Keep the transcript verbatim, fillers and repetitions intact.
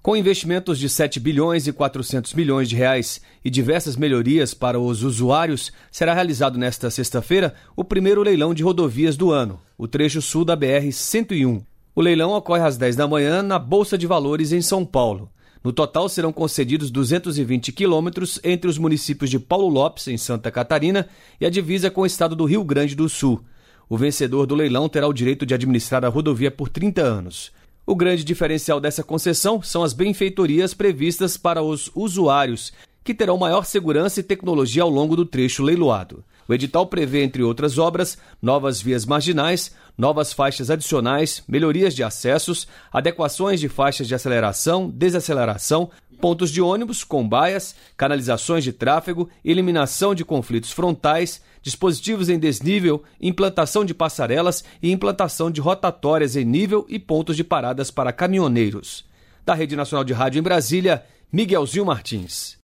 Com investimentos de sete bilhões e quatrocentos milhões de reais e diversas melhorias para os usuários, será realizado nesta sexta-feira o primeiro leilão de rodovias do ano, o trecho sul da B R cento e um. O leilão ocorre às dez da manhã na Bolsa de Valores em São Paulo. No total serão concedidos duzentos e vinte quilômetros entre os municípios de Paulo Lopes, em Santa Catarina, e a divisa com o estado do Rio Grande do Sul. O vencedor do leilão terá o direito de administrar a rodovia por trinta anos. O grande diferencial dessa concessão são as benfeitorias previstas para os usuários, que terão maior segurança e tecnologia ao longo do trecho leiloado. O edital prevê, entre outras obras, novas vias marginais, novas faixas adicionais, melhorias de acessos, adequações de faixas de aceleração, desaceleração, pontos de ônibus com baias, canalizações de tráfego, eliminação de conflitos frontais, dispositivos em desnível, implantação de passarelas e implantação de rotatórias em nível e pontos de paradas para caminhoneiros. Da Rede Nacional de Rádio em Brasília, Miguelzinho Martins.